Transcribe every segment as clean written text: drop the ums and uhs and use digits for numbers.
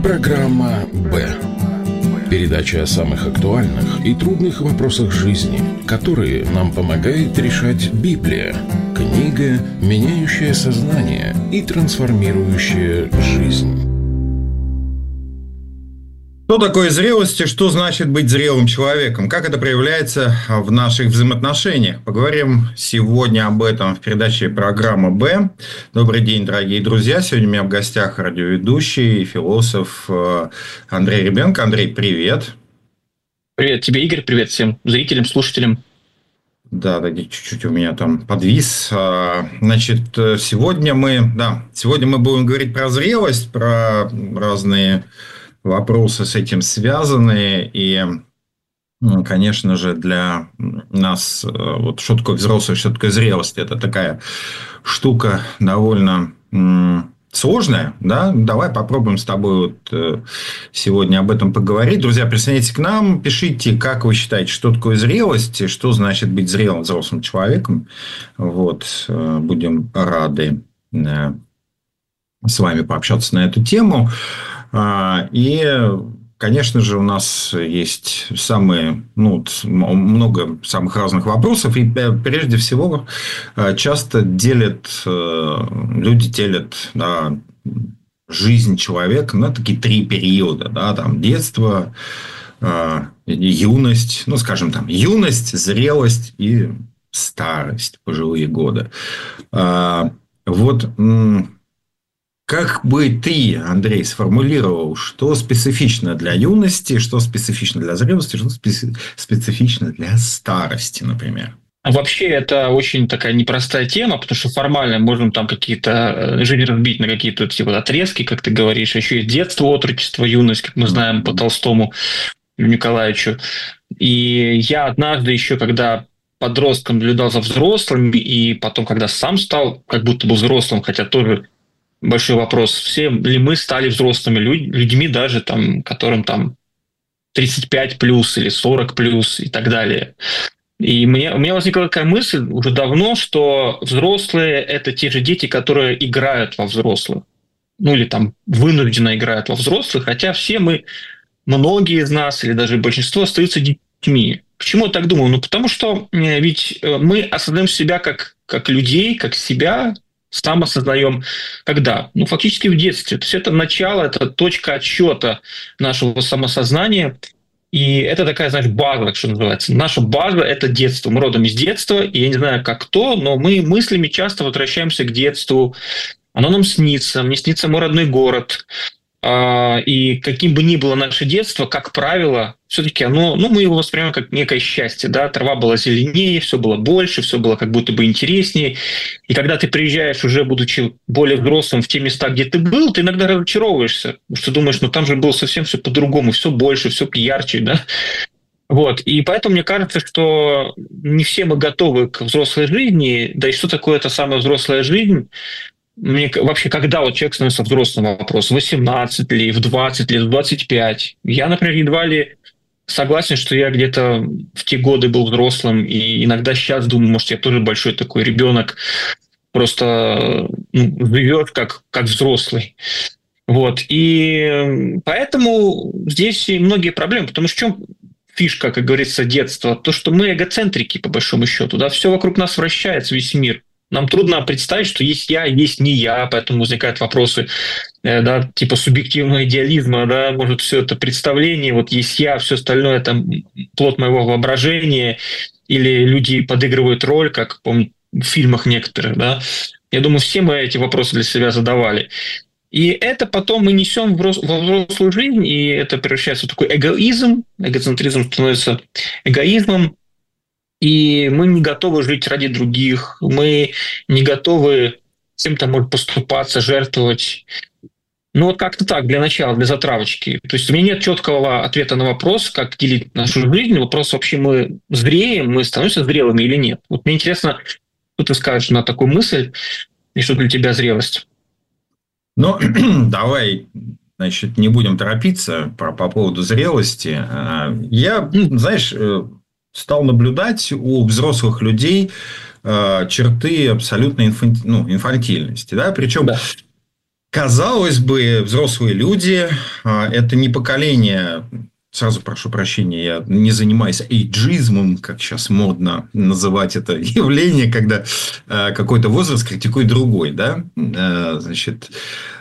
Программа «Б». Передача о самых актуальных и трудных вопросах жизни, которые нам помогает решать Библия. Книга, меняющая сознание и трансформирующая жизнь. Что такое зрелость и что значит быть зрелым человеком? Как это проявляется в наших взаимоотношениях? Поговорим сегодня об этом в передаче «Программа Б». Добрый день, дорогие друзья. Сегодня у меня в гостях радиоведущий и философ Андрей Ребенко. Андрей, привет. Привет тебе, Игорь. Привет всем зрителям, слушателям. Да, чуть-чуть у меня там подвис. Значит, сегодня мы будем говорить про зрелость, про разные вопросы с этим связаны. И, конечно же, для нас вот что такое взрослость, что такое зрелость, это такая штука довольно сложная. Да? Давай попробуем с тобой вот сегодня об этом поговорить. Друзья, присоединяйтесь к нам, пишите, как вы считаете, что такое зрелость, и что значит быть зрелым взрослым человеком. Вот. Будем рады с вами пообщаться на эту тему. И, конечно же, у нас есть много самых разных вопросов. И прежде всего часто люди делят жизнь человека на такие три периода. Да, там детство, юность, юность, зрелость и старость, пожилые годы. Вот. Как бы ты, Андрей, сформулировал, что специфично для юности, что специфично для зрелости, что специфично для старости, например? Вообще, это очень такая непростая тема, потому что формально можно там какие-то жизнь разбить на какие-то отрезки, как ты говоришь. Еще есть детство, отрочество, юность, как мы знаем по Толстому Николаевичу. И я однажды еще, когда подростком наблюдал за взрослыми, и потом, когда сам стал как будто бы взрослым, хотя тоже большой вопрос, все ли мы стали взрослыми людьми, даже там, которым там 35 плюс или 40 плюс и так далее. И у меня возникла такая мысль уже давно, что взрослые – это те же дети, которые играют во взрослых. Или там вынужденно играют во взрослых, хотя многие из нас, или даже большинство, остаются детьми. Почему я так думаю? Потому что ведь мы осознаем себя как людей, как себя, сам осознаем, когда? Фактически в детстве. То есть это начало, это точка отсчета нашего самосознания. И это такая, база, что называется. Наша база – это детство. Мы родом из детства, и я не знаю, как кто, но мы мыслями часто возвращаемся к детству. Оно нам снится. Мне снится мой родной город. И каким бы ни было наше детство, как правило, все-таки мы его воспринимаем как некое счастье. Да? Трава была зеленее, все было больше, все было как будто бы интереснее. И когда ты приезжаешь, уже будучи более взрослым, в те места, где ты был, ты иногда разочаровываешься. Потому что думаешь, там же было совсем все по-другому, все больше, все ярче. Да? Вот. И поэтому мне кажется, что не все мы готовы к взрослой жизни. Да и что такое эта самая взрослая жизнь? Вообще, когда человек становится взрослым, вопрос, в 18 ли, в 20 ли, в 25. Я, например, едва ли согласен, что я где-то в те годы был взрослым, и иногда сейчас думаю, может, я тоже большой такой ребенок, просто живет как взрослый. Вот. И поэтому здесь и многие проблемы, потому что в чем фишка, как говорится, детства? То, что мы эгоцентрики, по большому счету, да, все вокруг нас вращается, весь мир. Нам трудно представить, что есть я, есть не я, поэтому возникают вопросы, да, типа субъективного идеализма, да, может, все это представление, вот есть я, все остальное там плод моего воображения, или люди подыгрывают роль, как, помню, в фильмах некоторых, да. Я думаю, все мы эти вопросы для себя задавали. И это потом мы несем во взрослую жизнь, и это превращается в такой эгоизм, эгоцентризм становится эгоизмом, и мы не готовы жить ради других, мы не готовы чем-то, может, поступаться, жертвовать. Как-то так, для начала, для затравочки. То есть у меня нет четкого ответа на вопрос, как делить нашу жизнь. Вопрос вообще, мы зреем, мы становимся зрелыми или нет. Вот мне интересно, что ты скажешь на такую мысль, и что для тебя зрелость? Давай, не будем торопиться по поводу зрелости. Я, стал наблюдать у взрослых людей черты абсолютной инфантильности. Да? Причем казалось бы, взрослые люди, это не поколение, сразу прошу прощения, я не занимаюсь эйджизмом, как сейчас модно называть это явление, когда какой-то возраст критикует другой, да, значит,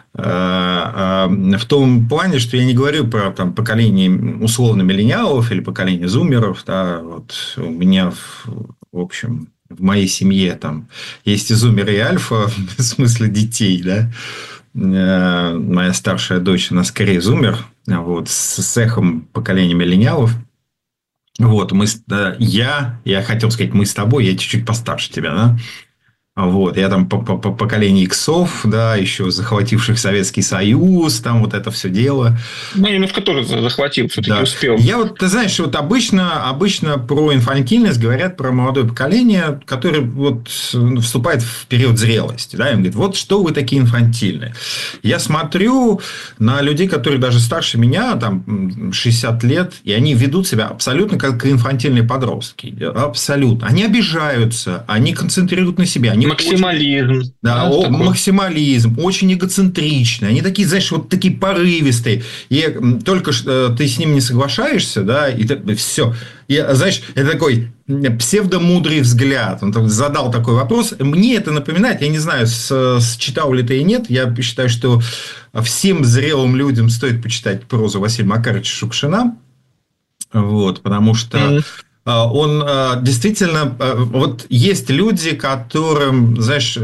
в том плане, что я не говорю про там, поколение условно миллениалов или поколение зумеров, да, вот у меня, в общем, в моей семье там есть и зумеры, и альфа, в смысле детей, да. Моя старшая дочь, она скорее зумер, вот, с эхом поколения миллениалов. Вот, я хотел сказать, мы с тобой, я чуть-чуть постарше тебя, да. Вот, я там по поколению иксов, да, еще захвативших Советский Союз, там вот это все дело. Ну, немножко тоже захватил, все-таки да. Успел. Я вот, ты знаешь, вот обычно про инфантильность говорят про молодое поколение, которое вот вступает в период зрелости, да, им говорят, вот что вы такие инфантильные. Я смотрю на людей, которые даже старше меня, там, 60 лет, и они ведут себя абсолютно как инфантильные подростки. Абсолютно. Они обижаются, они концентрируют на себе, они максимализм. Очень, да, максимализм, очень эгоцентричный. Они такие, знаешь, вот такие порывистые. И только ты с ним не соглашаешься, да, и все. И, знаешь, это такой псевдомудрый взгляд. Он задал такой вопрос. Мне это напоминает, я не знаю, читал ли ты и нет, я считаю, что всем зрелым людям стоит почитать прозу Василия Макаровича Шукшина. Вот, потому что... Он действительно... Вот есть люди, которым, знаешь,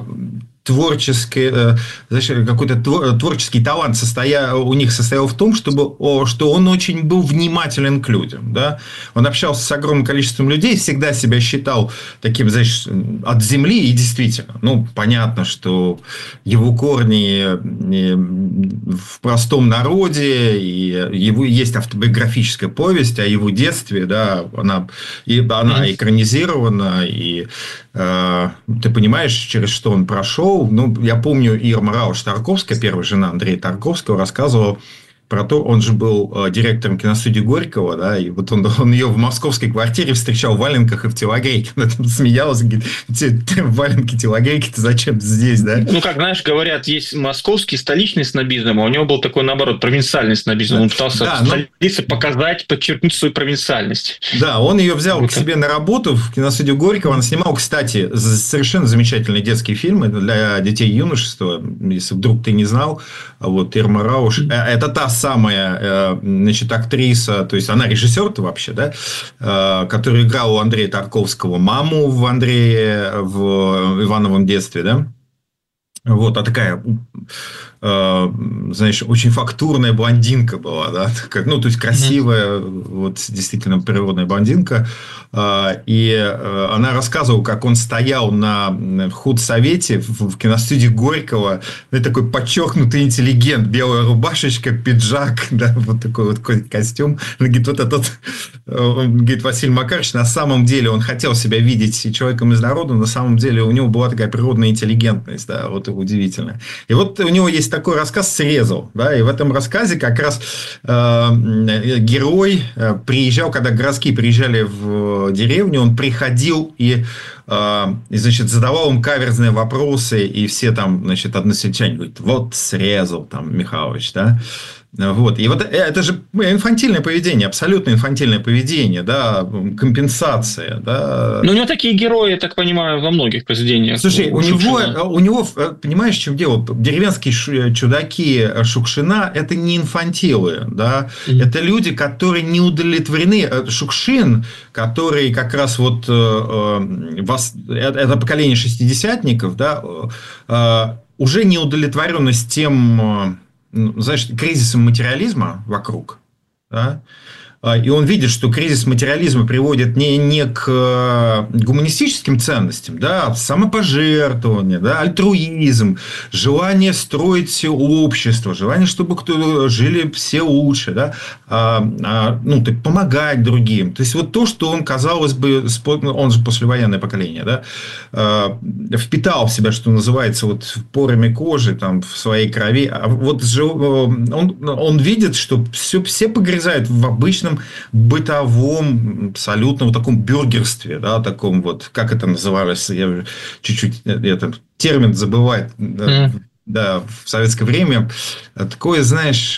какой-то творческий талант у них состоял в том, что он очень был внимателен к людям. Да? Он общался с огромным количеством людей, всегда себя считал таким, знаешь, от земли. И действительно, ну, понятно, что его корни в простом народе, и его есть автобиографическая повесть о его детстве, да, она экранизирована, и ты понимаешь, через что он прошел. Ну, я помню, Ирма Рауш-Тарковская, первая жена Андрея Тарковского, рассказывала про то, он же был директором киностудии Горького, да, и вот он ее в московской квартире встречал в валенках и в телогрейке. Она там смеялась, говорит, ты в валенке, телогрейке, ты зачем здесь, да? Ну, как, знаешь, говорят, есть московский столичный снобизм, а у него был такой, наоборот, провинциальный снобизм. Он пытался в столице показать, подчеркнуть свою провинциальность. Да, он ее взял к себе на работу в киностудию Горького. Он снимал, кстати, совершенно замечательные детские фильмы для детей и юношества. Если вдруг ты не знал, вот Ирма Рауш, это та самая, значит, актриса, то есть она режиссер-то вообще, да, которая играла у Андрея Тарковского маму в Ивановом детстве, да. Вот, а такая, знаешь, очень фактурная блондинка была, да, ну, то есть красивая, вот действительно природная блондинка. И она рассказывала, как он стоял на худсовете в киностудии Горького, такой подчеркнутый интеллигент, белая рубашечка, пиджак, да, вот такой вот костюм. Он говорит, вот этот, он говорит, Василий Макарович, на самом деле он хотел себя видеть человеком из народа, на самом деле у него была такая природная интеллигентность, да, вот удивительно. И вот у него есть такой рассказ «Срезал», да, и в этом рассказе как раз герой приезжал, когда городские приезжали в деревню, он приходил и значит, задавал им каверзные вопросы, и все там, значит, односельчане говорят, вот срезал там Михайлович, да. Вот. И вот это же инфантильное поведение, абсолютно инфантильное поведение, да, компенсация, да. Ну, у него такие герои, я так понимаю, во многих произведениях. Слушай, у него, понимаешь, в чем дело? Деревенские чудаки Шукшина – это не инфантилы, да, это люди, которые не удовлетворены. Шукшин, который как раз вот это поколение шестидесятников, да, уже не удовлетворенность тем, знаешь, кризисом материализма вокруг, да? И он видит, что кризис материализма приводит не к гуманистическим ценностям, да, а самопожертвование, да, альтруизм, желание строить общество, желание, чтобы жили все лучше, да, ну, помогать другим. То есть, вот то, что он, казалось бы, он же послевоенное поколение, да, впитал в себя, что называется, вот порами кожи, там, в своей крови. А вот он видит, что все погрязают в обычном бытовом, абсолютно вот таком бюргерстве, да, таком вот, как это называлось, я чуть-чуть этот термин забываю, да, в советское время такое, знаешь,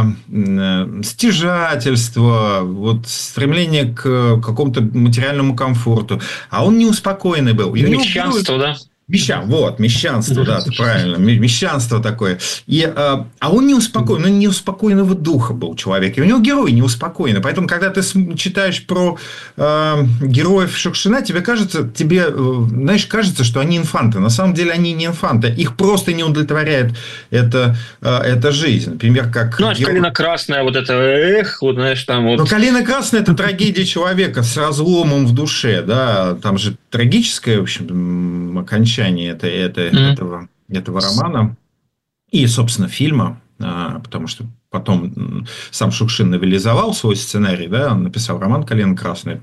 стяжательство, вот стремление к какому-то материальному комфорту. А он неуспокоенный был. И у него Мещанство, да? Мещанство, да, ты правильно. Мещанство такое. А он неуспокоен, он неуспокоенного духа был человек. И у него герой неуспокоенный. Поэтому, когда ты читаешь про героев Шукшина, тебе кажется, кажется, что они инфанты. На самом деле, они не инфанты. Их просто не удовлетворяет эта жизнь. Например, как... калина красная, вот это, вот знаешь, там вот... Но калина красная – это трагедия человека с разломом в душе, да. Там же трагическое, в общем, окончание этого романа и, собственно, фильма, потому что потом сам Шукшин новелизовал свой сценарий, да, он написал роман «Калина красная».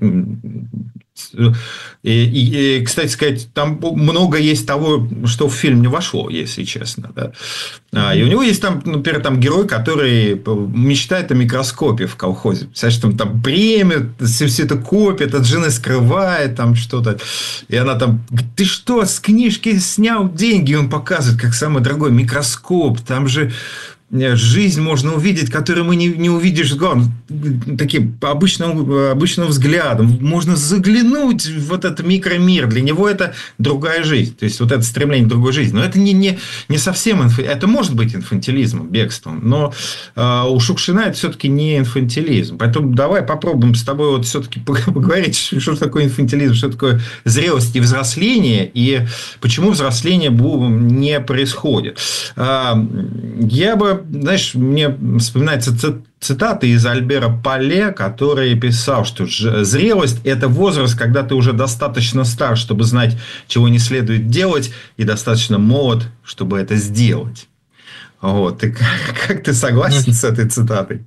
И, кстати сказать, там много есть того, что в фильм не вошло, если честно. Да. И у него есть там, например, герой, который мечтает о микроскопе в колхозе. Представляешь, там премию, все это копит, от жены скрывает там что-то. И она там: ты что, с книжки снял деньги? И он показывает, как самый дорогой микроскоп. Там же жизнь можно увидеть, которую мы не увидишь таким обычным взглядом. Можно заглянуть в вот этот микромир. Для него это другая жизнь. То есть, вот это стремление к другой жизни. Но это не совсем... Это может быть инфантилизмом, бегством. Но у Шукшина это все-таки не инфантилизм. Поэтому давай попробуем с тобой вот все-таки поговорить, что такое инфантилизм, что такое зрелость и взросление, и почему взросление не происходит. Я бы... Знаешь, мне вспоминается цитата из Альбера Пале, который писал, что зрелость – это возраст, когда ты уже достаточно стар, чтобы знать, чего не следует делать, и достаточно молод, чтобы это сделать. Вот. Как ты согласен с этой цитатой?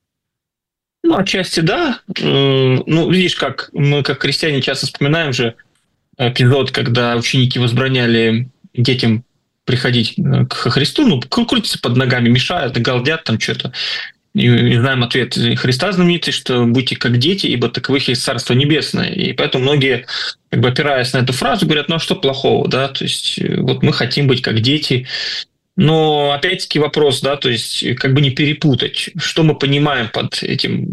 Отчасти да. Видишь, как мы, как христиане, часто вспоминаем же эпизод, когда ученики возбраняли детям приходить к Христу, крутятся под ногами, мешают, галдят там что-то. И знаем ответ Христа знаменитый, что будьте как дети, ибо таковых есть Царство Небесное. И поэтому многие, опираясь на эту фразу, говорят: а что плохого, да, то есть вот мы хотим быть как дети. Но опять-таки вопрос, да, то есть не перепутать, что мы понимаем под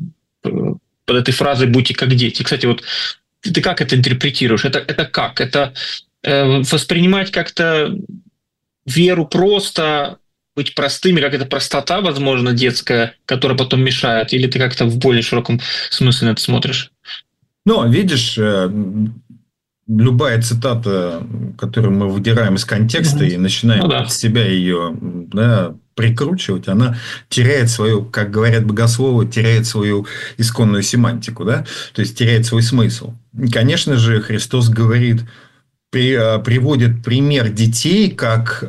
этой фразой «будьте как дети». Кстати, вот ты как это интерпретируешь? Это как? Это воспринимать как-то веру просто, быть простыми, как это простота, возможно, детская, которая потом мешает, или ты как-то в более широком смысле на это смотришь? Видишь, любая цитата, которую мы выдираем из контекста и начинаем от себя ее прикручивать, она теряет свою, как говорят богословы, теряет свою исконную семантику, да? То есть теряет свой смысл. И, конечно же, Христос говорит, приводит пример детей как,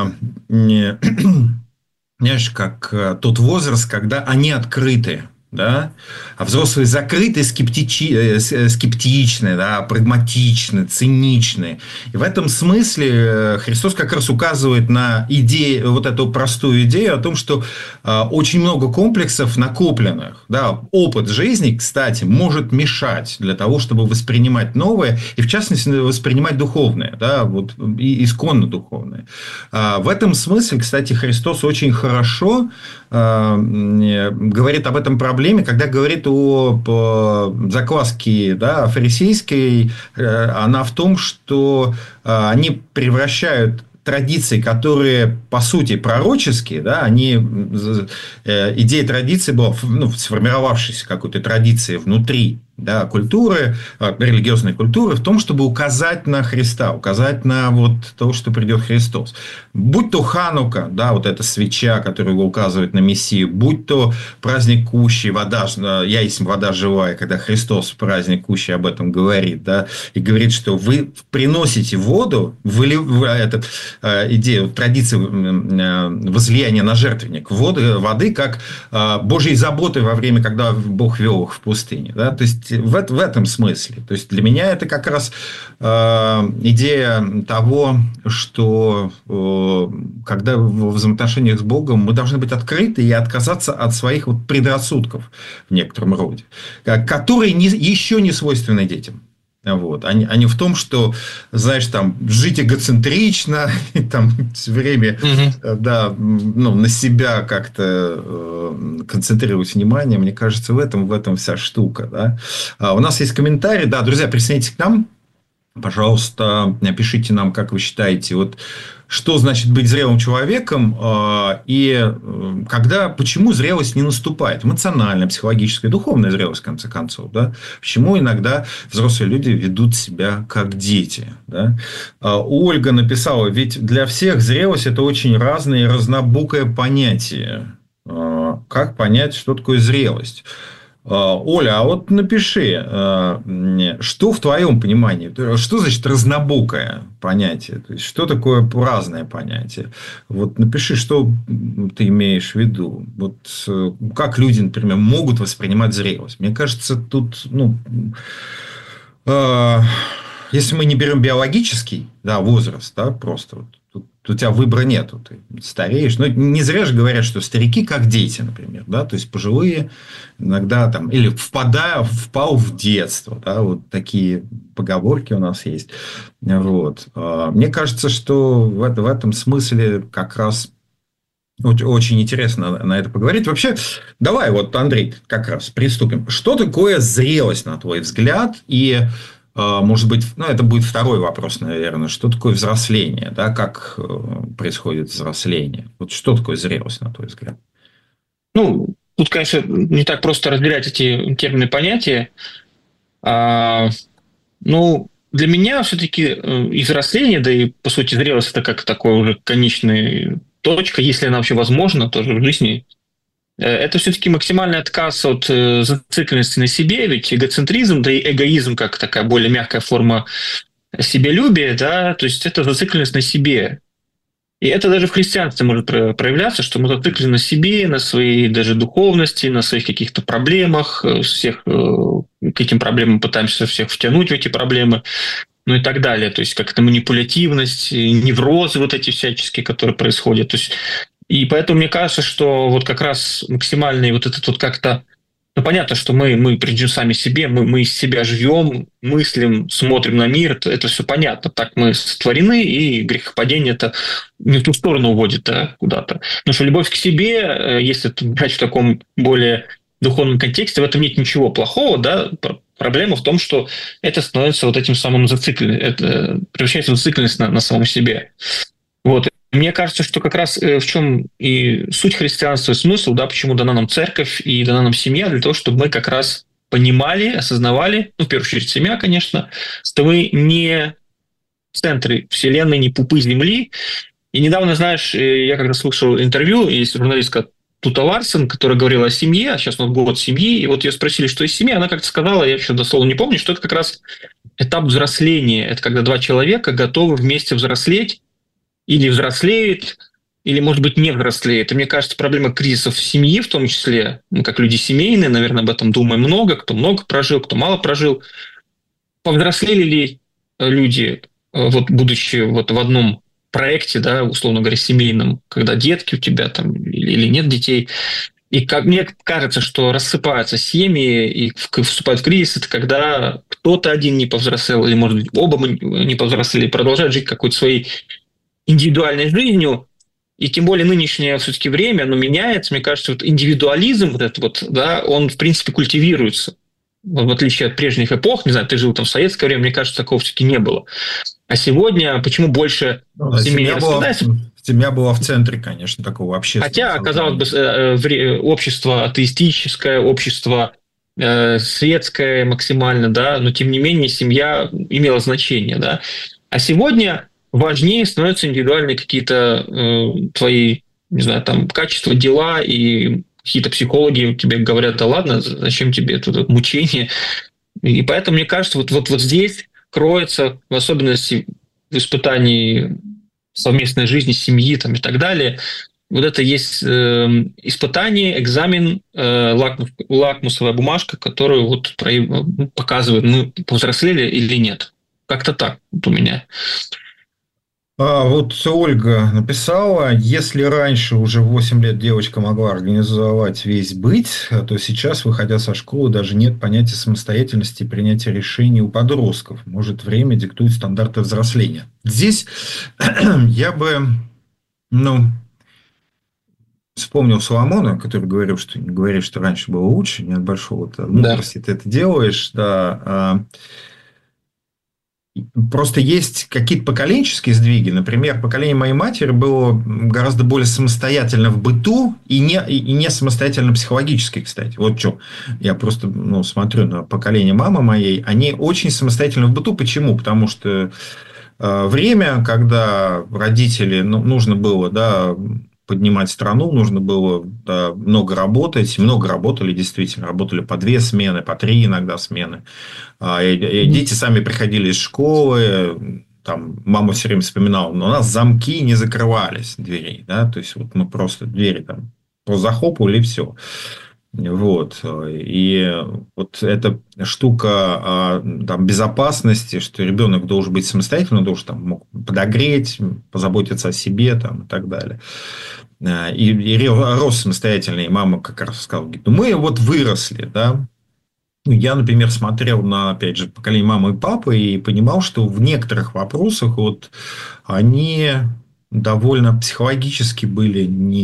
как тот возраст, когда они открыты, да? А взрослые закрыты, скептичны, да? Прагматичны, циничны. И в этом смысле Христос как раз указывает на идею, вот эту простую идею о том, что очень много комплексов накопленных. Да? Опыт жизни, кстати, может мешать для того, чтобы воспринимать новое, и в частности воспринимать духовное, да? Вот, и исконно духовное. В этом смысле, кстати, Христос очень хорошо говорит об этом проблеме, когда говорит о закваске, да, фарисейской. Она в том, что они превращают традиции, которые по сути пророческие, да, идея традиции была, сформировавшейся какой-то традиции внутри, да, культуры, религиозной культуры, в том, чтобы указать на Христа, указать на вот то, что придет Христос. Будь то Ханука, да, вот эта свеча, которая указывает на Мессию, будь то праздник Кущи, вода, я есть вода живая, когда Христос в праздник Кущи об этом говорит, да, и говорит, что вы приносите воду, идея, традиция возлияния на жертвенник, воды как Божьей заботы во время, когда Бог вел их в пустыне, да, то есть в этом смысле. То есть для меня это как раз идея того, что когда в взаимоотношениях с Богом мы должны быть открыты и отказаться от своих предрассудков в некотором роде, которые еще не свойственны детям. Вот. А не в том, что, знаешь, там, жить эгоцентрично, и там все время да, ну, на себя как-то концентрировать внимание. Мне кажется, в этом вся штука. Да? У нас есть комментарий. Да, друзья, присоединяйтесь к нам. Пожалуйста, напишите нам, как вы считаете, вот что значит быть зрелым человеком и почему зрелость не наступает? Эмоциональная, психологическая, духовная зрелость, в конце концов. Да? Почему иногда взрослые люди ведут себя как дети? Да? Ольга написала, ведь для всех зрелость – это очень разное и разнобокое понятие. Как понять, что такое зрелость? Оля, а вот напиши, что в твоем понимании, что значит разнобокое понятие, то есть что такое разное понятие? Вот напиши, что ты имеешь в виду, вот как люди, например, могут воспринимать зрелость. Мне кажется, тут, если мы не берем биологический, да, возраст, да, просто вот, тут у тебя выбора нету, ты стареешь. Но не зря же говорят, что старики как дети, например, да, то есть пожилые иногда там или впал в детство, да, вот такие поговорки у нас есть. Вот. Мне кажется, что в этом смысле как раз очень интересно на это поговорить. Вообще, давай вот, Андрей, как раз приступим. Что такое зрелость, на твой взгляд? И может быть, это будет второй вопрос, наверное. Что такое взросление? Да? Как происходит взросление? Вот что такое зрелость, на твой взгляд? Тут, конечно, не так просто разделять эти термины и понятия. Для меня все-таки и взросление, да и, по сути, зрелость – это как такой уже конечная точка, если она вообще возможна тоже в жизни. Это все-таки максимальный отказ от зацикленности на себе, ведь эгоцентризм, да и эгоизм, как такая более мягкая форма себялюбия, да, то есть это зацикленность на себе. И это даже в христианстве может проявляться, что мы зациклены на себе, на своей даже духовности, на своих каких-то проблемах, всех к этим проблемам пытаемся всех втянуть в эти проблемы, и так далее. То есть как-то манипулятивность, неврозы вот эти всяческие, которые происходят. То есть и поэтому мне кажется, что вот как раз максимальный вот этот вот как-то... понятно, что мы придем сами себе, мы из себя живем, мыслим, смотрим на мир, это все понятно. Так мы сотворены, и грехопадение это не в ту сторону уводит, да, куда-то. Потому что любовь к себе, если брать в таком более духовном контексте, в этом нет ничего плохого, да. Проблема в том, что это становится вот этим самым это превращается в зацикленность на самом себе. Вот. Мне кажется, что как раз в чем и суть христианства, и смысл, да, почему дана нам церковь и дана нам семья, для того, чтобы мы как раз понимали, осознавали, в первую очередь семья, конечно, что мы не центры вселенной, не пупы земли. И недавно, знаешь, я когда слушал интервью, есть журналистка Тута Ларсен, которая говорила о семье, а сейчас у нас год семьи, и вот ее спросили, что из семьи, она как-то сказала, я еще дословно не помню, что это как раз этап взросления, это когда два человека готовы вместе взрослеть, или взрослеет, или, может быть, не взрослеет. И мне кажется, проблема кризисов в семье, в том числе, мы как люди семейные, наверное, об этом думаем много, кто много прожил, кто мало прожил. Повзрослели ли люди, вот будучи вот в одном проекте, да, условно говоря, семейном, когда детки у тебя там или нет детей, и как мне кажется, что рассыпаются семьи и вступают в кризис, это когда кто-то один не повзрослел, или, может быть, оба не повзрослели, и продолжают жить какой-то своей индивидуальной жизнью, и тем более нынешнее все-таки время, оно меняется. Мне кажется, вот индивидуализм вот этот вот, да, он в принципе культивируется. В отличие от прежних эпох, не знаю, ты жил там в советское время, мне кажется, такого все-таки не было. А сегодня почему больше семей распадается? Семья была в центре, конечно, такого общественного. Хотя, казалось бы, общество атеистическое, общество светское максимально, да, но тем не менее семья имела значение, да. А сегодня важнее становятся индивидуальные какие-то твои, не знаю, там, качества, дела, и какие-то психологи тебе говорят, да ладно, зачем тебе это мучение? И поэтому, мне кажется, вот здесь кроется, в особенности в испытании совместной жизни, семьи там, и так далее, вот это есть испытание, экзамен, лакмусовая бумажка, которую вот показывает, мы повзрослели или нет. Как-то так вот у меня. Вот Ольга написала: если раньше уже в 8 лет девочка могла организовать весь быт, то сейчас, выходя со школы, даже нет понятия самостоятельности и принятия решений у подростков. Может, время диктует стандарты взросления. Здесь я бы, вспомнил Соломона, который говорил, что не говори, что раньше было лучше, не от большого мудрости ты это делаешь, да. Просто есть какие-то поколенческие сдвиги. Например, поколение моей матери было гораздо более самостоятельно в быту и не самостоятельно психологически, кстати. Вот что. Я просто смотрю на поколение мамы моей. Они очень самостоятельны в быту. Почему? Потому что время, когда родители, нужно было, поднимать страну, нужно было много работать. Много работали, действительно. Работали по 2 смены, по 3 иногда смены. И дети сами приходили из школы. Там мама все время вспоминала, но у нас замки не закрывались дверей. Да? То есть, вот мы просто двери там захлопывали, и все. Вот. И вот эта штука безопасности, что ребенок должен быть самостоятельным, должен мог подогреть, позаботиться о себе и так далее. И рос самостоятельно, и мама как раз сказала: говорит, мы вот выросли, да. Я, например, смотрел на, опять же, поколение мамы и папы и понимал, что в некоторых вопросах вот они довольно психологически были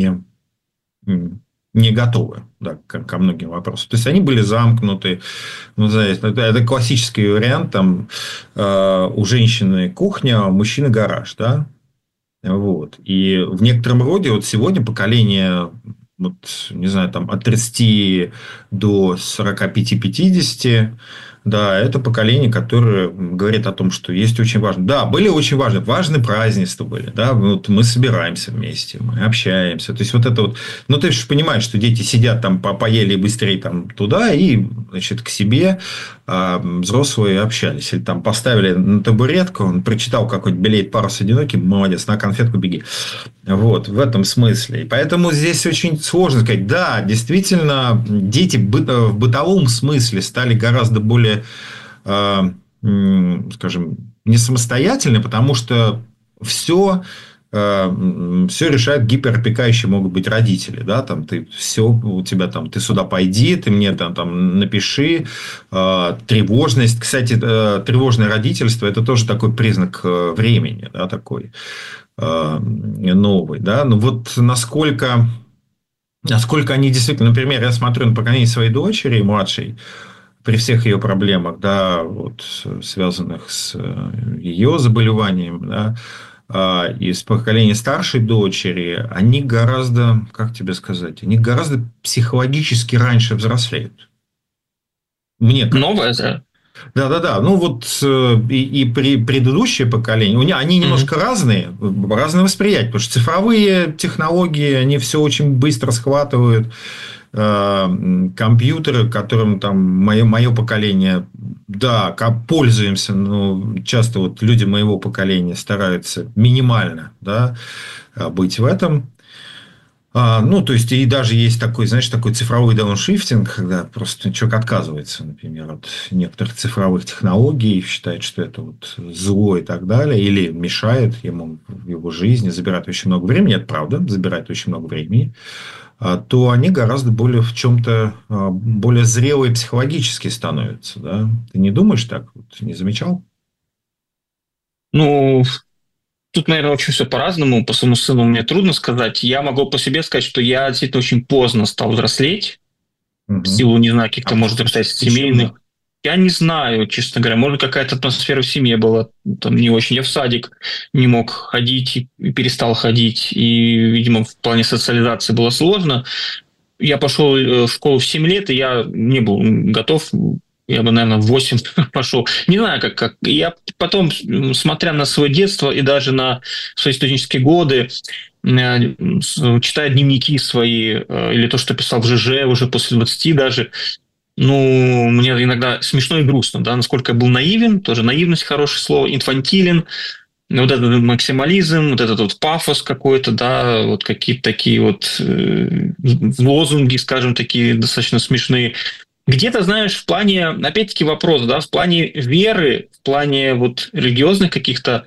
не готовы, ко многим вопросам. То есть, они были замкнуты. Это классический вариант. У женщины кухня, а у мужчины гараж. Да? Вот. И в некотором роде вот сегодня поколение, не знаю, от 30 до 45-50, да, это поколение, которое говорит о том, что есть очень важно. Да, были очень важные празднества были, да, вот мы собираемся вместе, мы общаемся. То есть, вот это вот, ты же понимаешь, что дети сидят поели быстрее туда и, значит, к себе, а взрослые общались. Или поставили на табуретку, он прочитал какой-нибудь «Белеет парус одинокий», молодец, на конфетку беги. Вот, в этом смысле. И поэтому здесь очень сложно сказать. Да, действительно, дети в бытовом смысле стали гораздо более, скажем, не самостоятельны, потому что все решают гиперопекающие могут быть родители. Да? Ты все у тебя ты сюда пойди, ты мне напиши. Тревожность. Кстати, тревожное родительство – это тоже такой признак времени, да, такой новый. Да? Но вот насколько они действительно... Например, я смотрю на поколение своей дочери, младшей, при всех ее проблемах, да, вот, связанных с ее заболеванием, да, из поколения старшей дочери, они гораздо, как тебе сказать, они гораздо психологически раньше взрослеют. Мне кажется. Новое, да? Да. И предыдущее поколение, они немножко разные восприятия, потому что цифровые технологии, они все очень быстро схватывают. Компьютеры, которым мое поколение, да, пользуемся, но часто вот люди моего поколения стараются минимально, да, быть в этом. То есть, и даже есть такой, знаешь, такой цифровой дауншифтинг, когда просто человек отказывается, например, от некоторых цифровых технологий, считает, что это вот зло и так далее, или мешает ему в его жизни, забирает очень много времени, это правда, забирает очень много времени, то они гораздо более в чем-то более зрелые психологически становятся. Да? Ты не думаешь так? Не замечал? Тут, наверное, очень все по-разному. По своему сыну мне трудно сказать. Я могу по себе сказать, что я действительно очень поздно стал взрослеть. В силу, не знаю, каких-то, может, обстоятельств семейных. Я не знаю, честно говоря. Может, какая-то атмосфера в семье была не очень. Я в садик не мог ходить и перестал ходить. И, видимо, в плане социализации было сложно. Я пошел в школу в 7 лет, и я не был готов. Я бы, наверное, в 8 пошел. Не знаю, как. Я потом, смотря на свое детство и даже на свои студенческие годы, читая дневники свои, или то, что писал в ЖЖ уже после 20 даже, мне иногда смешно и грустно, да, насколько я был наивен, тоже наивность хорошее слово, инфантилен, вот этот максимализм, вот этот вот пафос какой-то, да, вот какие-то такие вот лозунги, скажем, такие достаточно смешные. Где-то, знаешь, в плане, опять-таки вопрос, да, в плане веры, в плане вот религиозных каких-то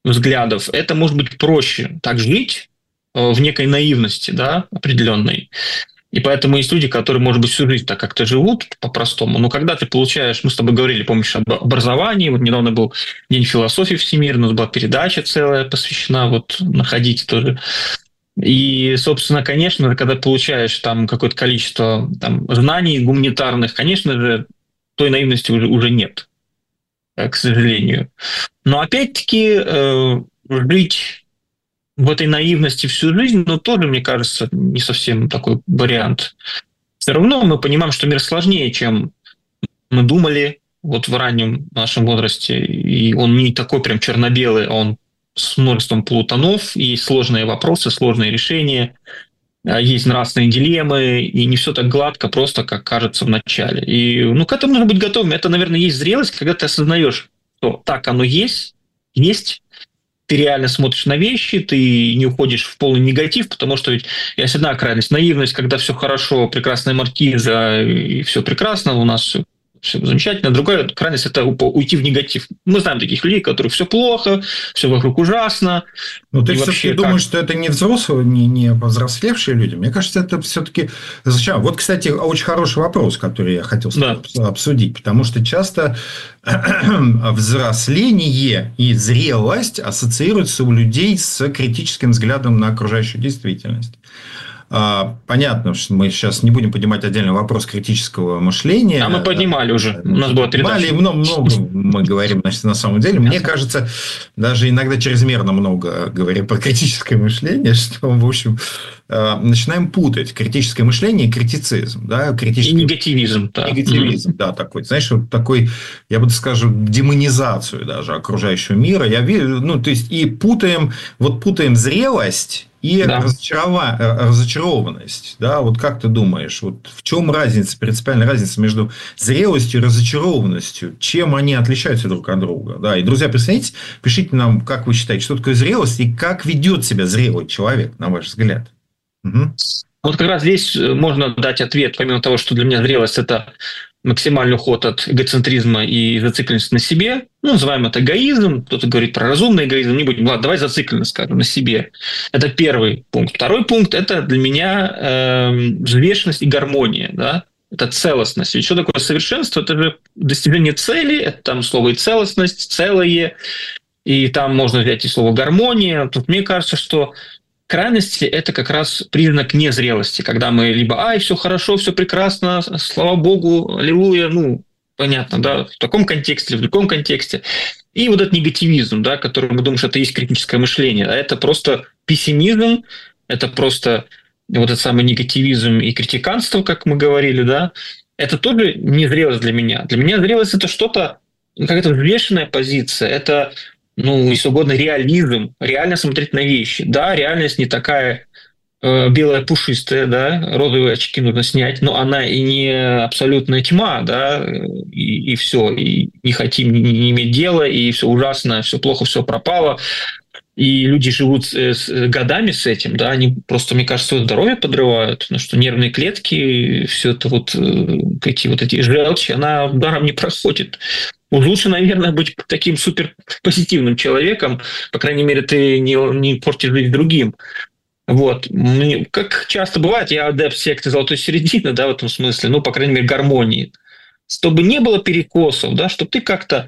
взглядов, это может быть проще так жить в некой наивности, да, определенной. И поэтому есть люди, которые, может быть, всю жизнь так как-то живут по-простому, но когда ты получаешь, мы с тобой говорили, помнишь, об образовании, вот недавно был День философии всемирной, у нас была передача целая посвящена, вот находите тоже. И, собственно, конечно, когда получаешь там какое-то количество там, знаний гуманитарных, конечно же, той наивности уже нет, к сожалению. Но опять-таки жить в этой наивности всю жизнь, но тоже, мне кажется, не совсем такой вариант. Все равно мы понимаем, что мир сложнее, чем мы думали вот в раннем нашем возрасте, и он не такой прям черно-белый, а он с множеством полутонов, и есть сложные вопросы, сложные решения, есть нравственные дилеммы, и не все так гладко просто, как кажется в начале. И к этому нужно быть готовым. Это, наверное, есть зрелость, когда ты осознаешь, что так оно есть, ты реально смотришь на вещи, ты не уходишь в полный негатив, потому что ведь есть одна крайность, наивность, когда все хорошо, прекрасная маркиза, и все прекрасно, у нас все замечательно. Другая крайность – это уйти в негатив. Мы знаем таких людей, которых все плохо, все вокруг ужасно. Ну, ты все-таки думаешь, что это не взрослые, не повзрослевшие люди? Мне кажется, это все-таки зачем? Вот, кстати, очень хороший вопрос, который я хотел обсудить, потому что часто взросление и зрелость ассоциируются у людей с критическим взглядом на окружающую действительность. Понятно, что мы сейчас не будем поднимать отдельный вопрос критического мышления. А мы поднимали уже. У нас была передача. И много мы говорим, значит, на самом деле. Мне кажется, даже иногда чрезмерно много говорим про критическое мышление, что, в общем, начинаем путать критическое мышление и критицизм. Да? И негативизм. Да. Негативизм, да, такой. Знаешь, вот такой, я бы скажу, демонизацию даже окружающего мира. Я вижу, то есть, и путаем зрелость и разочарованность. Да? Вот как ты думаешь, вот в чем разница, принципиальная разница между зрелостью и разочарованностью? Чем они отличаются друг от друга? Да? И, друзья, присоединяйтесь, пишите нам, как вы считаете, что такое зрелость и как ведет себя зрелый человек, на ваш взгляд. Угу. Вот как раз здесь можно дать ответ, помимо того, что для меня зрелость – это максимальный уход от эгоцентризма и зацикленности на себе. Называем это эгоизм. Кто-то говорит про разумный эгоизм. Не будем. Ладно, давай зацикленность скажем на себе. Это первый пункт. Второй пункт – это для меня взвешенность и гармония. Да? Это целостность. Ведь что такое совершенство? Это же достижение цели. Это там слово и целостность, целое. И там можно взять и слово гармония. Тут мне кажется, что крайности – это как раз признак незрелости, когда мы либо все хорошо, все прекрасно, слава богу, аллилуйя, понятно, да, в таком контексте или в другом контексте. И вот этот негативизм, да, который мы думаем, что это есть критическое мышление, а это просто пессимизм, это просто вот этот самый негативизм и критиканство, как мы говорили, да, это тоже незрелость для меня. Для меня зрелость – это что-то, какая-то взвешенная позиция, это если угодно, реализм, реально смотреть на вещи. Да, реальность не такая белая пушистая, да, розовые очки нужно снять, но она и не абсолютная тьма, да, и все, и не хотим не иметь дела, и все ужасно, все плохо, все пропало. И люди живут годами с этим, да, они просто, мне кажется, свое здоровье подрывают, потому что нервные клетки, все это эти желчи, она ударом не проходит. Уж лучше, наверное, быть таким супер позитивным человеком, по крайней мере, ты не портишь жизнь другим. Вот. Как часто бывает, я адепт секты золотой середины, да, в этом смысле, по крайней мере, гармонии. Чтобы не было перекосов, да, чтобы ты как-то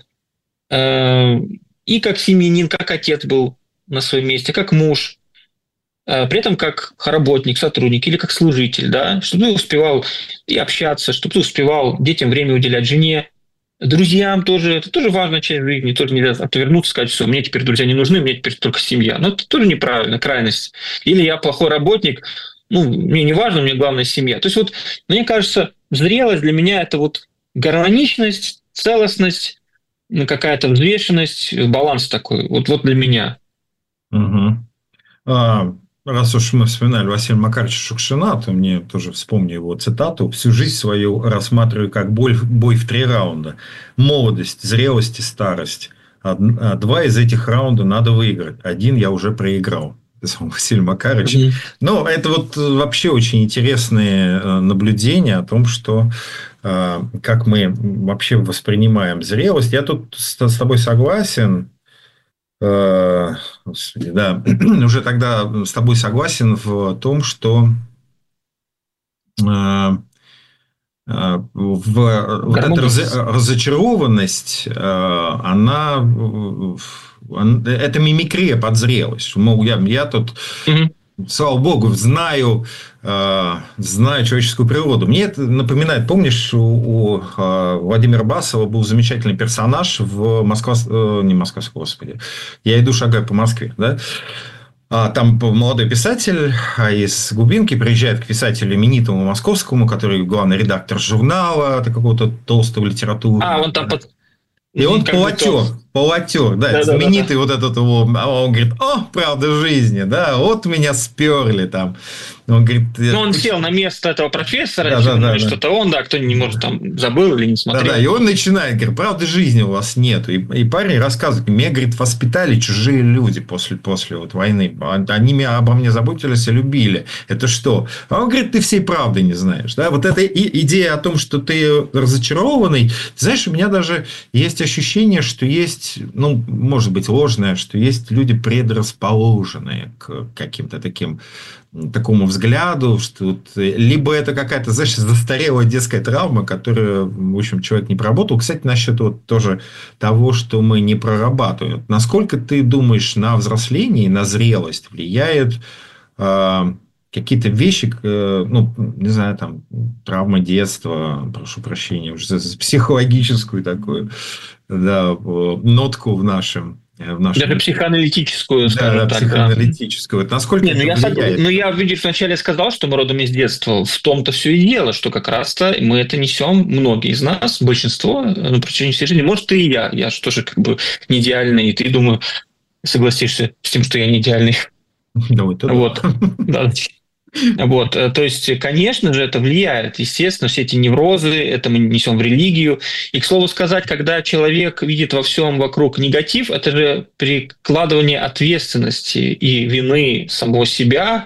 и как семьянин, как отец был на своем месте, как муж, при этом как работник, сотрудник или как служитель, да, чтобы ты успевал и общаться, чтобы ты успевал детям время уделять, жене, друзьям тоже. Это тоже важная часть жизни. Тоже нельзя отвернуться, сказать, что мне теперь друзья не нужны, мне теперь только семья. Но это тоже неправильно, крайность. Или я плохой работник, мне не важно, мне главное семья. То есть мне кажется, зрелость для меня – это гармоничность, целостность, какая-то взвешенность, баланс такой. Вот для меня. Угу. Раз уж мы вспоминали Василия Макаровича Шукшина, то мне тоже вспомню его цитату. «Всю жизнь свою рассматриваю как бой в 3 раунда. Молодость, зрелость и старость. 2 из этих раунда надо выиграть. 1 я уже проиграл». Это сам Василий Макарович. Это вообще очень интересные наблюдения о том, что как мы вообще воспринимаем зрелость. Я тут с тобой согласен. Господи, да, уже тогда с тобой согласен в том, что вот эта разочарованность, это мимикрия под зрелость. Мол, я тут, слава богу, знаю человеческую природу. Мне это напоминает, помнишь, у Владимира Басова был замечательный персонаж в не Москва, господи, «Я иду, шагаю по Москве», да? Там молодой писатель из глубинки приезжает к писателю именитому московскому, который главный редактор журнала какого-то толстого литературы. Он там И он полотер, да, знаменитый вот этот его, он говорит: правда жизни, да, вот меня сперли там. Он говорит, он сел на место этого профессора, что-то он, кто не может, там забыл или не смотрел. Да, и он начинает, говорит: правда жизни у вас нету. И парень рассказывает: меня, говорит, воспитали чужие люди после вот войны. Они обо мне заботились и любили. Это что? А он говорит: ты всей правды не знаешь. Да? Вот эта идея о том, что ты разочарованный. Ты знаешь, у меня даже есть ощущение, что есть, может быть, ложное, что есть люди, предрасположенные к каким-то такому взгляду, что либо это какая-то, знаешь, застарелая детская травма, которую, в общем, человек не проработал. Кстати, насчет вот тоже того, что мы не прорабатываем. Насколько ты думаешь, на взросление, на зрелость влияет какие-то вещи, не знаю, там, травма детства, прошу прощения, уже за психологическую такую, да, нотку в нашем... Даже психоаналитическую, скажем так. Психоаналитическую. Да. Насколько это влияет? Я, видишь, вначале сказал, что мы родом из детства. В том-то все и дело, что как раз-то мы это несем, многие из нас, большинство, на протяжении всей жизни. Может, ты и я. Я же тоже не идеальный. И ты, думаю, согласишься с тем, что я не идеальный. Да. Вот, то есть, конечно же, это влияет. Естественно, все эти неврозы, это мы несем в религию. И, к слову сказать, когда человек видит во всем вокруг негатив, это же прикладывание ответственности и вины самого себя,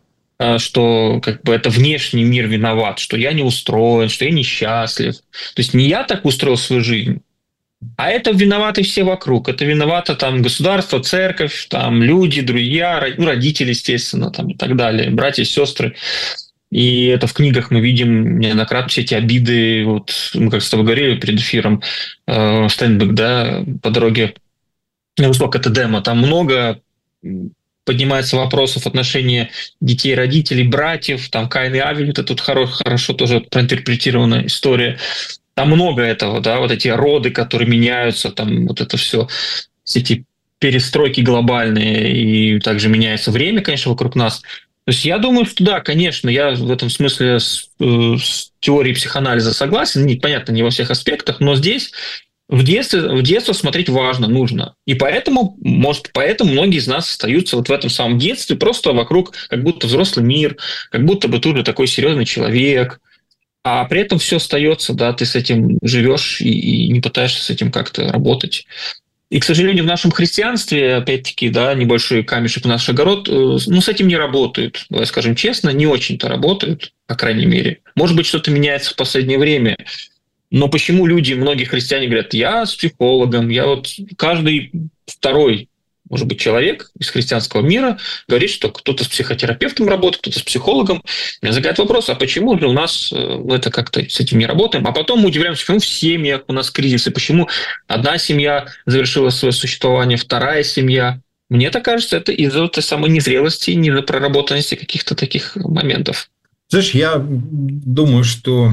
что это внешний мир виноват, что я не устроен, что я несчастлив. То есть не я так устроил свою жизнь, а это виноваты все вокруг. Это виновато там государство, церковь, там люди, друзья, родители, естественно, там, и так далее, братья, сестры. И это в книгах мы видим неоднократно все эти обиды. Вот мы как с тобой говорили перед эфиром, Стейнбек, да, по дороге на восток, это демо. Там много поднимается вопросов отношения детей, родителей, братьев. Там Каин и Авель, это тут хорошо тоже проинтерпретированная история. Там много этого, да, вот эти роды, которые меняются, там вот это все эти перестройки глобальные, и также меняется время, конечно, вокруг нас. То есть я думаю, что да, конечно, я в этом смысле с теорией психоанализа согласен, понятно, не во всех аспектах, но здесь в детство смотреть важно, нужно. И поэтому многие из нас остаются вот в этом самом детстве, просто вокруг как будто взрослый мир, как будто бы тут же такой серьезный человек. А при этом все остается, да, ты с этим живешь и не пытаешься с этим как-то работать. И, к сожалению, в нашем христианстве, опять-таки, да, небольшой камешек в наш огород, с этим не работают, давай скажем честно, не очень-то работают, по крайней мере. Может быть, что-то меняется в последнее время. Но почему многие христиане говорят: я с психологом, я вот каждый второй, может быть, человек из христианского мира говорит, что кто-то с психотерапевтом работает, кто-то с психологом. Мне возникает вопрос: а почему же у нас мы это как-то с этим не работаем? А потом мы удивляемся, почему в семьях у нас кризисы, почему одна семья завершила свое существование, вторая семья. Мне так кажется, это из-за той самой незрелости, недопроработанности каких-то таких моментов. Знаешь, я думаю, что...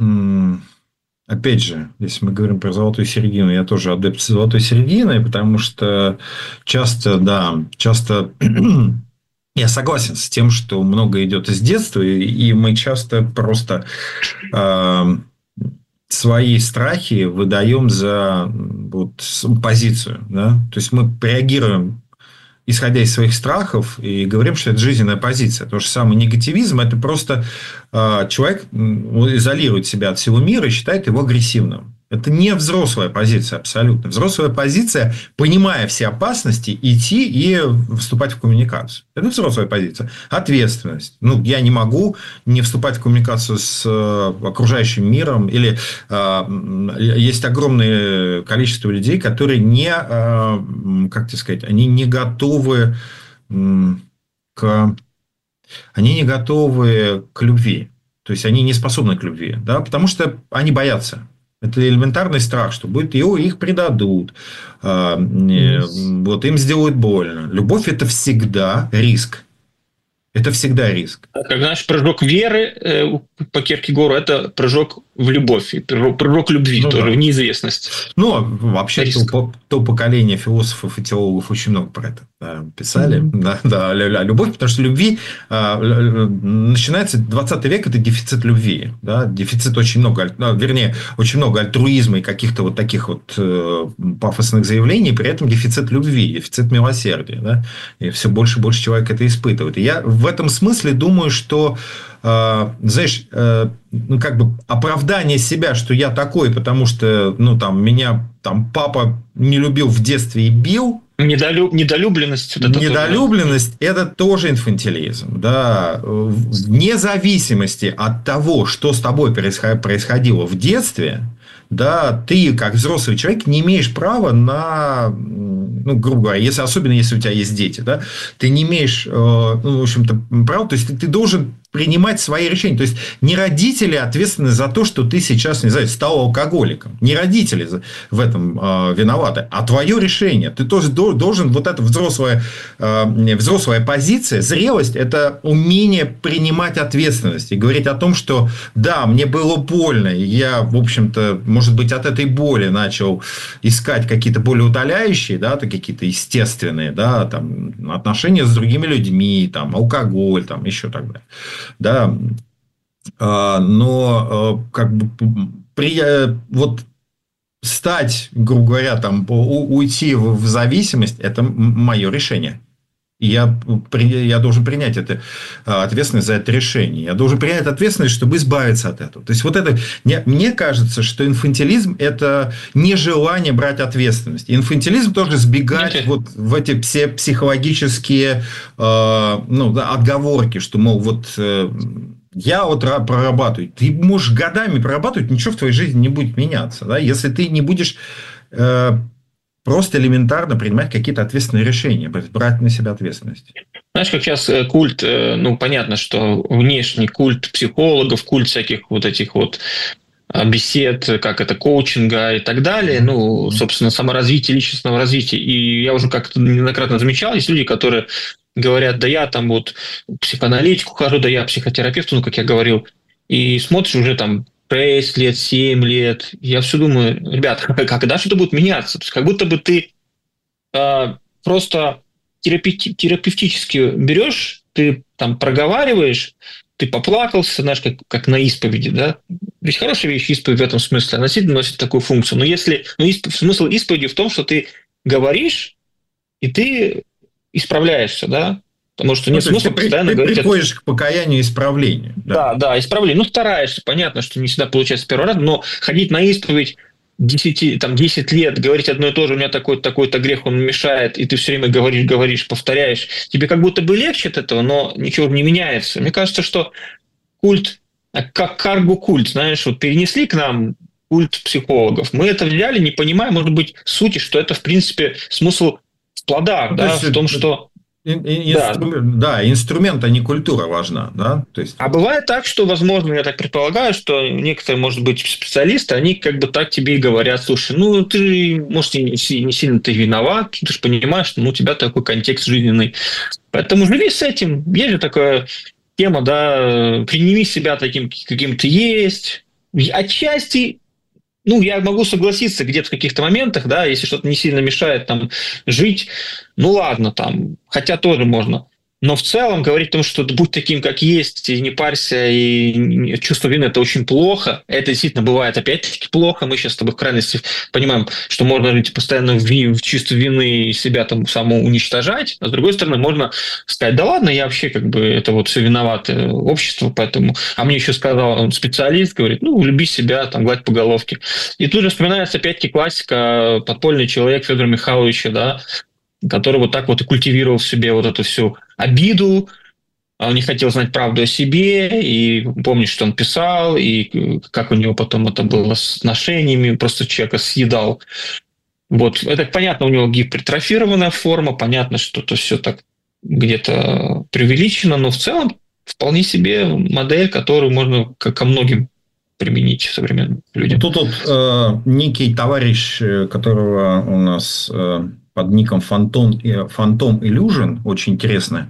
Опять же, если мы говорим про золотую середину, я тоже адепт золотой середины, потому что часто я согласен с тем, что много идет из детства, и мы часто просто свои страхи выдаем за позицию. Да? То есть мы реагируем, исходя из своих страхов, и говорим, что это жизненная позиция. То же самое негативизм – это просто человек изолирует себя от всего мира и считает его агрессивным. Это не взрослая позиция абсолютно. Взрослая позиция, понимая все опасности, идти и вступать в коммуникацию. Это взрослая позиция. Ответственность. Я не могу не вступать в коммуникацию с окружающим миром. Или есть огромное количество людей, которые они не готовы к любви. То есть, они не способны к любви. Да? Потому что они боятся. Это элементарный страх, что их предадут, им сделают больно. Любовь – это всегда риск. Это всегда риск. Как наш прыжок веры по Кierkegaard – это прыжок в любовь, прыжок любви тоже, в неизвестность. Вообще то поколение философов и теологов очень много про это писали. Любовь, потому что любви начинается 20 век – это дефицит любви. Да? Дефицит очень много альтруизма и каких-то вот таких вот пафосных заявлений, при этом дефицит любви, дефицит милосердия. Да? И все больше и больше человек это испытывает. И я в этом смысле думаю, что оправдание себя, что я такой, потому что меня папа не любил в детстве и бил. Недолюбленность. Это тоже инфантилизм. Да. Вне зависимости от того, что с тобой происходило в детстве, да, ты, как взрослый человек, не имеешь права на, грубо говоря, особенно если у тебя есть дети, да, ты не имеешь, в общем-то, права, то есть, ты должен принимать свои решения. То есть, не родители ответственны за то, что ты сейчас, не знаю, стал алкоголиком. Не родители в этом виноваты, а твое решение. Ты тоже должен, вот эта взрослая позиция, зрелость – это умение принимать ответственность и говорить о том, что да, мне было больно, и я, в общем-то, может быть, от этой боли начал искать какие-то болеутоляющие, да, какие-то естественные, да, отношения с другими людьми, алкоголь, еще так далее. Да, но стать, грубо говоря, уйти в зависимость – это мое решение. И я должен принять ответственность за это решение. Я должен принять ответственность, чтобы избавиться от этого. То есть, мне кажется, что инфантилизм – это нежелание брать ответственность. Инфантилизм тоже сбегать в эти все психологические отговорки, что, мол, я прорабатываю. Ты можешь годами прорабатывать, ничего в твоей жизни не будет меняться. Да? Если ты не будешь просто элементарно принимать какие-то ответственные решения, брать на себя ответственность. Знаешь, как сейчас культ, понятно, что внешний культ психологов, культ всяких этих бесед, как это, коучинга и так далее, собственно, саморазвитие, личностного развития. И я уже как-то неоднократно замечал, есть люди, которые говорят, да я к психоаналитику хожу, да я психотерапевту, как я говорил, и смотришь уже 6 лет, 7 лет. Я все думаю, ребят, когда что-то будет меняться? То есть, как будто бы ты просто терапевтически берешь, ты проговариваешь, ты поплакался, знаешь, как на исповеди, да? Ведь хорошая вещь исповедь в этом смысле, она действительно носит такую функцию. Но смысл исповеди в том, что ты говоришь, и ты исправляешься, да? Потому что нет смысла постоянно говорить... Ты приходишь к покаянию и исправлению. Да, исправлению. Стараешься. Понятно, что не всегда получается с первого раза, но ходить на исповедь 10 лет, говорить одно и то же, у меня такой-то грех, он мешает, и ты все время говоришь, повторяешь. Тебе как будто бы легче от этого, но ничего не меняется. Мне кажется, что культ, как карго-культ, знаешь, перенесли к нам культ психологов. Мы это взяли, не понимая, может быть, сути, что это, в принципе, смысл в плодах, в том, что... Инструмент, а не культура важна. Да? То есть... А бывает так, что, возможно, я так предполагаю, что некоторые, может быть, специалисты, они так тебе и говорят, слушай, ты, может, не сильно ты виноват, ты же понимаешь, что у тебя такой контекст жизненный. Поэтому живи с этим. Есть же такая тема, да, приними себя таким, каким ты есть. Отчасти... я могу согласиться где-то в каких-то моментах, да, если что-то не сильно мешает жить, ладно, хотя тоже можно. Но в целом говорить о том, что будь таким, как есть, и не парься, и чувство вины – это очень плохо. Это действительно бывает опять-таки плохо. Мы сейчас с тобой в крайности понимаем, что можно жить постоянно в чувстве вины и себя там самоуничтожать. А с другой стороны, можно сказать, да ладно, я вообще как бы это вот все виновато общество, поэтому… А мне еще сказал специалист, говорит, ну, люби себя, там, гладь по головке. И тут же вспоминается опять-таки классика «Подпольный человек» Федора Михайловича, да, который вот так вот и культивировал в себе вот эту всю обиду, он не хотел знать правду о себе, и помнишь, что он писал, и как у него потом это было с отношениями, просто человека съедал. Вот, это понятно, у него гипертрофированная форма, понятно, что это все так где-то преувеличено, но в целом вполне себе модель, которую можно ко многим применить современным людям. Тут вот некий товарищ, которого у нас под ником Phantom Illusion, очень интересно,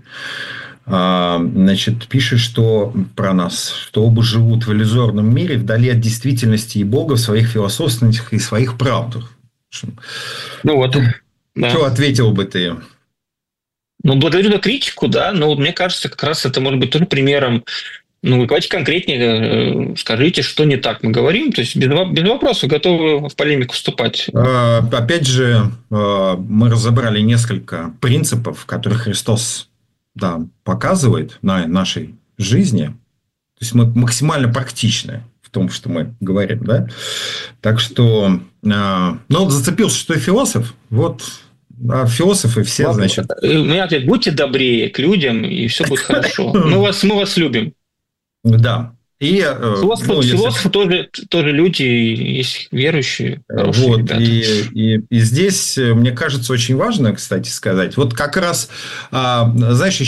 значит, пишет, что про нас, что оба живут в иллюзорном мире, вдали от действительности и Бога в своих философственных и своих правдах. Ну вот. Да. Что ответил бы ты? Ну, благодарю за критику, да, но мне кажется, как раз это может быть тоже примером. Ну, давайте конкретнее скажите, что не так мы говорим. То есть, без вопросов готовы в полемику вступать. Опять же, мы разобрали несколько принципов, которые Христос показывает на нашей жизни. То есть, мы максимально практичны в том, что мы говорим. Да? Так что, ну, зацепился, что и философ. Вот, философы все, значит... У меня ответ: будьте добрее к людям, и все будет хорошо. Мы вас любим. Да. И, философы тоже люди, есть верующие, хорошие вот, ребята. И здесь, мне кажется, очень важно, кстати, сказать. Вот как раз, знаешь,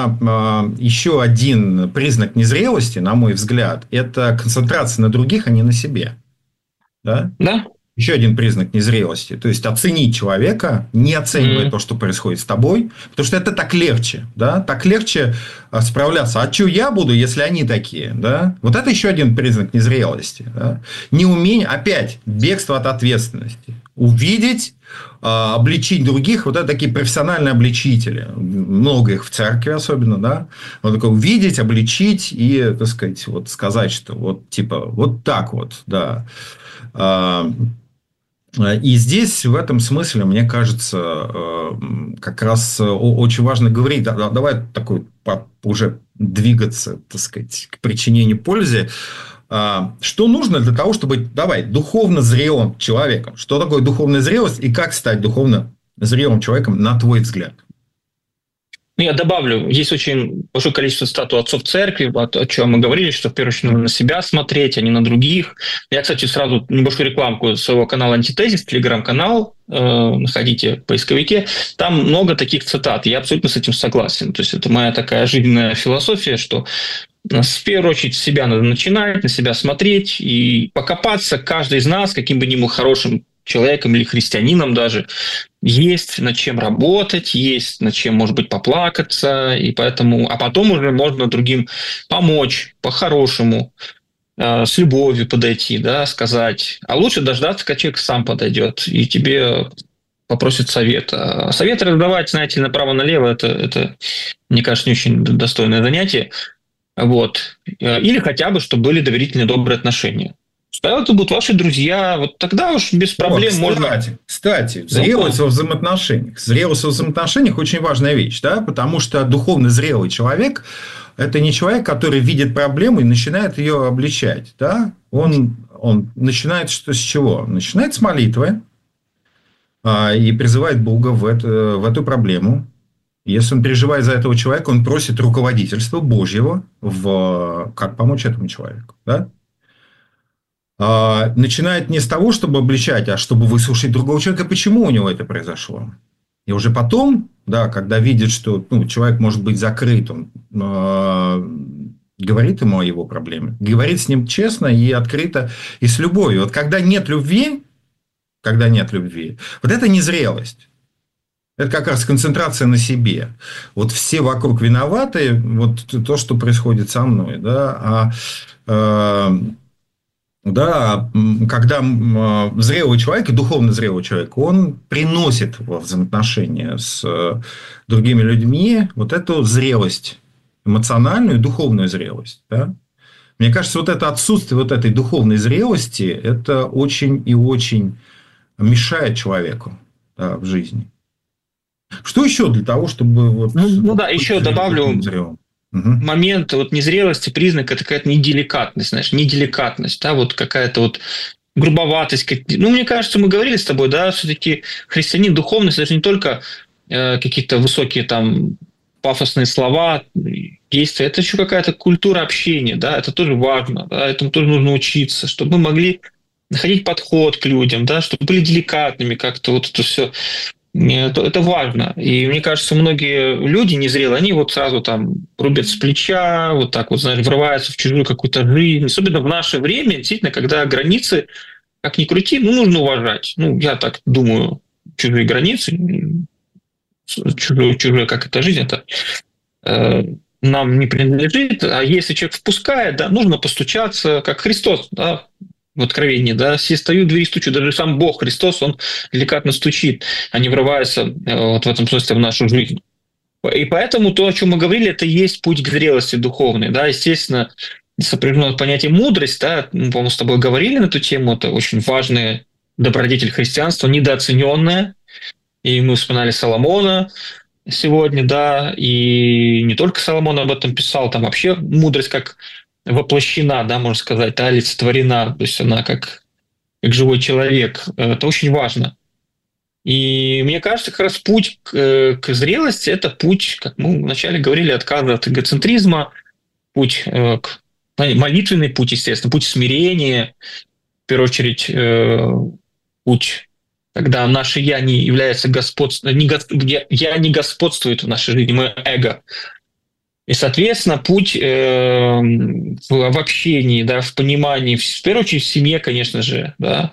еще один признак незрелости, на мой взгляд, это концентрация на других, а не на себе. Да? Да. Еще один признак незрелости. То есть, оценить человека, не оценивая то, что происходит с тобой. Потому что это так легче. Да? Так легче справляться. А что я буду, если они такие? Да? Вот это еще один признак незрелости. Да? Неумение, опять, бегство от ответственности. Увидеть, обличить других. Вот это такие профессиональные обличители. Много их в церкви особенно. Да? Вот такое увидеть, обличить и, так сказать, вот сказать, что вот типа вот так вот. Да. И здесь, в этом смысле, мне кажется, как раз очень важно говорить, давай такой уже двигаться, так сказать, к причинению пользы. Что нужно для того, чтобы, духовно зрелым человеком? Что такое духовная зрелость и как стать духовно зрелым человеком, на твой взгляд? Я добавлю, есть очень большое количество статуй отцов церкви, о чем мы говорили, что в первую очередь нужно на себя смотреть, а не на других. Я, кстати, сразу небольшую рекламку своего канала «Антитезис», телеграм-канал, находите в поисковике. Там много таких цитат, я абсолютно с этим согласен. То есть, это моя такая жизненная философия, что в первую очередь с себя надо начинать, на себя смотреть и покопаться. Каждый из нас, каким бы ни был хорошим человеком или христианином даже, есть над чем работать, есть над чем, может быть, поплакаться, и поэтому, а потом уже можно другим помочь по-хорошему, с любовью подойти, да, сказать. А лучше дождаться, когда человек сам подойдет и тебе попросит совета. Советы раздавать, знаете, направо-налево, это, мне кажется, не очень достойное занятие. Вот. Или хотя бы, чтобы были доверительные, добрые отношения. Что это будут ваши друзья, вот тогда уж без проблем можно... Кстати, зрелость во взаимоотношениях. Зрелость во взаимоотношениях очень важная вещь, да, потому что духовно зрелый человек – это не человек, который видит проблему и начинает ее обличать, да. Он начинает с чего? Начинает с молитвы и призывает Бога в эту проблему. Если он переживает за этого человека, он просит руководительства Божьего как помочь этому человеку, да. Начинает не с того, чтобы обличать, а чтобы выслушать другого человека, почему у него это произошло. И уже потом, да, когда видит, что человек может быть закрыт, он говорит ему о его проблеме, говорит с ним честно и открыто, и с любовью. Вот когда нет любви, вот это незрелость. Это как раз концентрация на себе. Вот все вокруг виноваты, вот то, что происходит со мной, да, Да, когда зрелый человек, и духовно зрелый человек, он приносит во взаимоотношения с другими людьми вот эту зрелость, эмоциональную и духовную зрелость. Да? Мне кажется, вот это отсутствие вот этой духовной зрелости, это очень и очень мешает человеку, да, в жизни. Что еще для того, чтобы вот да, еще добавлю зрелым? Момент вот незрелости, признак, это какая-то неделикатность, знаешь, неделикатность, да, вот какая-то вот грубоватость. Мне кажется, мы говорили с тобой, да, все-таки христианин, духовность, это же не только какие-то высокие там пафосные слова, действия, это еще какая-то культура общения, да, это тоже важно, да, этому тоже нужно учиться, чтобы мы могли находить подход к людям, да, чтобы были деликатными как-то, вот это все. Это важно. И мне кажется, многие люди незрелые, они вот сразу там рубят с плеча, вот так вот, знаешь, врываются в чужую какую-то жизнь. Особенно в наше время, действительно, когда границы, как ни крути, нужно уважать. Я так думаю, чужие границы, чужая как это жизнь, это нам не принадлежит. А если человек впускает, да, нужно постучаться, как Христос, да, в Откровении, да, все стою, двери стучу, даже сам Бог Христос, он деликатно стучит, а не врывается вот в этом смысле в нашу жизнь. И поэтому то, о чем мы говорили, это и есть путь к зрелости духовной, да, естественно, сопряжено понятие мудрость, да, мы, по-моему, с тобой говорили на эту тему, это очень важный добродетель христианства, недооцененная, и мы вспоминали Соломона сегодня, да, и не только Соломон об этом писал, там вообще мудрость как воплощена, да, можно сказать, да, олицетворена, то есть она как живой человек. Это очень важно. И мне кажется, как раз путь к зрелости – это путь, как мы вначале говорили, отказа от эгоцентризма, путь молитвенный путь, естественно, путь смирения, в первую очередь путь, когда наше «я» не является «я» не господствует в нашей жизни, мы эго. И, соответственно, путь в общении, да, в понимании, в первую очередь в семье, конечно же, да.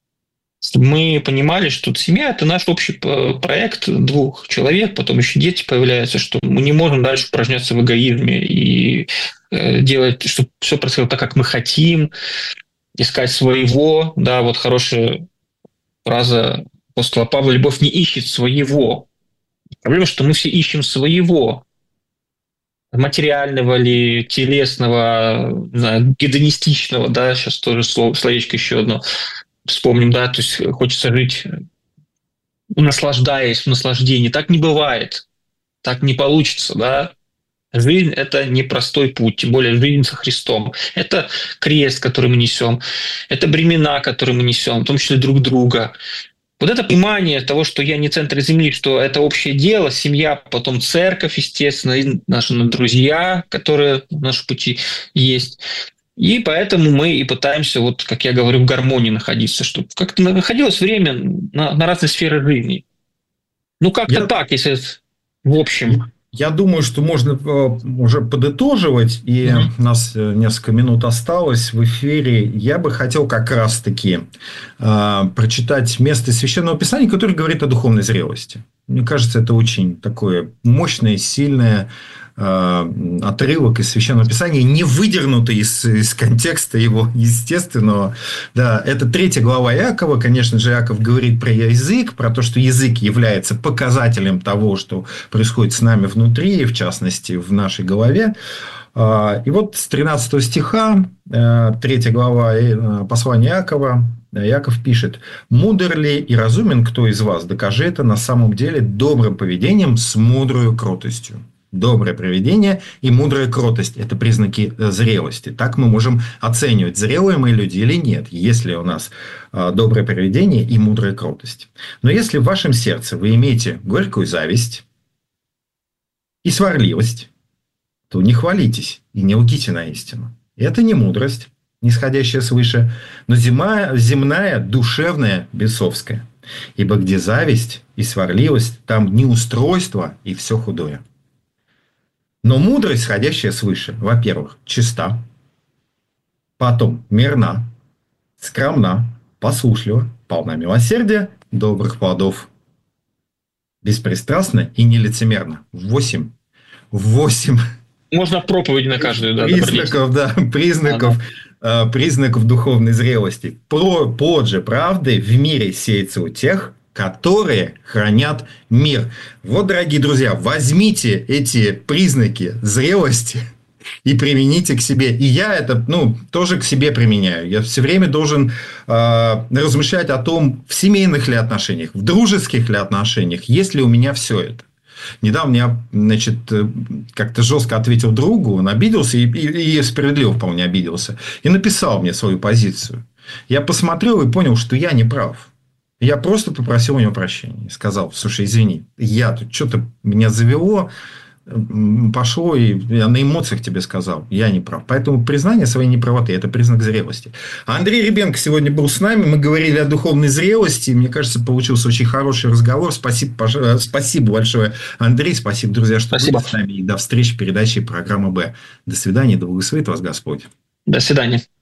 Мы понимали, что семья – это наш общий проект двух человек, потом еще дети появляются, что мы не можем дальше упражняться в эгоизме и делать, чтобы все происходило так, как мы хотим, искать своего, да, вот хорошая фраза апостола Павла: «Любовь не ищет своего». Проблема, что мы все ищем своего. Материального ли, телесного, не знаю, гедонистичного, да, сейчас тоже словечко еще одно вспомним, да, то есть хочется жить, наслаждаясь в наслаждении. Так не бывает, так не получится, да. Жизнь – это непростой путь, тем более жизнь со Христом. Это крест, который мы несем, это бремена, которые мы несем, в том числе друг друга. Вот это понимание того, что я не центр земли, что это общее дело, семья, потом церковь, естественно, и наши друзья, которые в нашем пути есть. И поэтому мы и пытаемся, вот, как я говорю, в гармонии находиться, чтобы как-то находилось время на разные сферы жизни. Как-то так, если в общем. Я думаю, что можно уже подытоживать, и у нас несколько минут осталось в эфире. Я бы хотел как раз-таки прочитать место Священного Писания, которое говорит о духовной зрелости. Мне кажется, это очень такое мощное, сильное отрывок из Священного Писания, не выдернутый из контекста его естественного. Да, это 3 глава Иакова. Конечно же, Иаков говорит про язык, про то, что язык является показателем того, что происходит с нами внутри, в частности, в нашей голове. И вот с 13 стиха, 3 глава послания Иакова, Иаков пишет: «Мудр ли и разумен кто из вас? Докажи это на самом деле добрым поведением с мудрой кротостью». Доброе поведение и мудрая кротость – это признаки зрелости. Так мы можем оценивать, зрелые мы люди или нет, если у нас доброе поведение и мудрая кротость. Но если в вашем сердце вы имеете горькую зависть и сварливость, то не хвалитесь и не лгите на истину. Это не мудрость, нисходящая свыше, но земная, душевная, бесовская. Ибо где зависть и сварливость, там неустройство и все худое. Но мудрость, сходящая свыше, во-первых, чиста, потом мирна, скромна, послушлива, полна милосердия, добрых плодов, беспристрастна и нелицемерна. 8. Можно проповедь на каждую, да, признаков признаков духовной зрелости. Плод же правды в мире сеется у тех, которые хранят мир. Вот, дорогие друзья, возьмите эти признаки зрелости и примените к себе. И я это тоже к себе применяю. Я все время должен размышлять о том, в семейных ли отношениях, в дружеских ли отношениях, есть ли у меня все это. Недавно я, как-то жестко ответил другу, он обиделся и справедливо вполне обиделся. И написал мне свою позицию. Я посмотрел и понял, что я не прав. Я просто попросил у него прощения. Сказал: слушай, извини, я тут что-то меня завело, пошло, и я на эмоциях тебе сказал, я не прав. Поэтому признание своей неправоты – это признак зрелости. Андрей Ребенко сегодня был с нами. Мы говорили о духовной зрелости. Мне кажется, получился очень хороший разговор. Спасибо большое, Андрей. Спасибо, друзья, что были с нами. И до встречи в передаче программы «Б». До свидания. Да благословит вас Господь. До свидания.